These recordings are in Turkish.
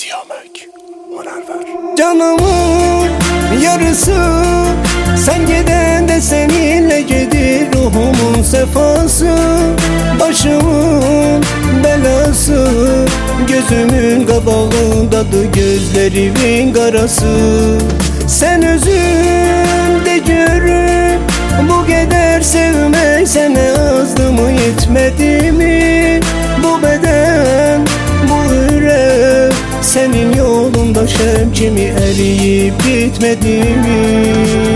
Siyamek Münevver. Canımın yarısı sen gidende seninle gidir, ruhumun sefası, başımın belası, gözümün qabağındadır gözlerimin qarası. Sen özün de görüp bu kadar sevmek sene azdı mı, yetmedi mi bu beden, bu yürek? Senin yolunda şemkimi eriyip bitmedi mi?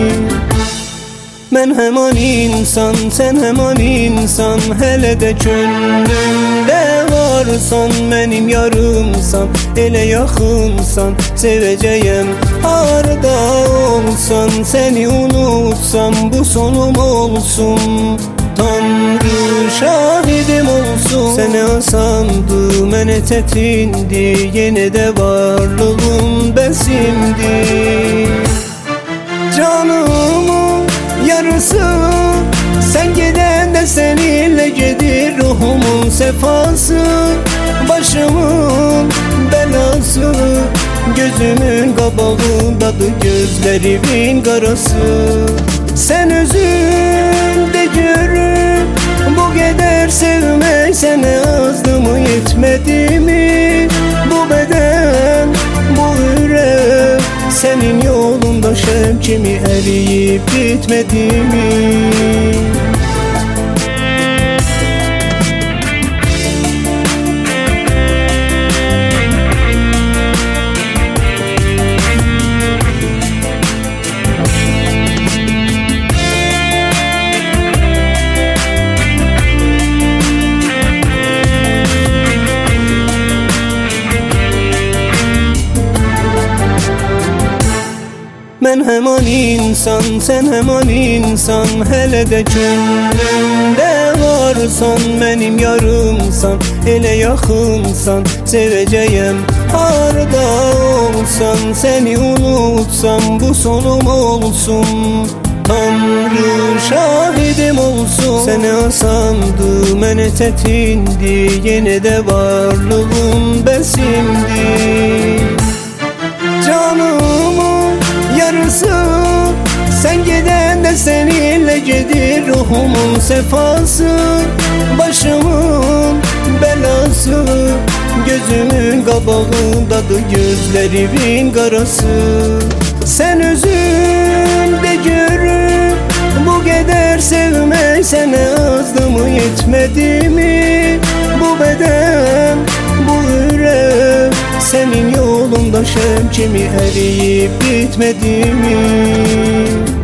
Ben hemen insan, sen hemen insan, hele de könlümde varsan, benim yarımsan, ele yakınsan, seveceğim harda olsan. Seni unutsam bu sonum olsun, Tanrı şahidim olsun. Seni asandı, mene tetindi, yine de varlığım besimdi. Canımın yarısı sen gidende seninle gidir, ruhumun sefası, başımın belası, gözümün qabağındadır gözlerimin qarası. Sen özün de görüp bu kadar sevmek sene azdı mı, yetmedi mi bu beden, bu yürek? Senin yolunda şemkimi eriyip bitmedi mi? Ben hemen insan, sen hemen insan, hele de könlümde varsan, benim yarımsan, ele yakınsan, seveceğim harda olsan. Seni unutsam bu sonum olsun, Tanrı şahidim olsun. Seni asandı, mene tetindi, yine de varlığım besimdi. Canımın yarısı sen gidende seninle gidir, ruhumun sefası, başımın belası, gözümün qabağındadır gözlerimin qarası. Sen özün de görüp bu kadar sevmek sene azdı mı, yetmedi mi bu beden, bu yürek? Senin yolunda şemkimi eriyip bitmedi mi?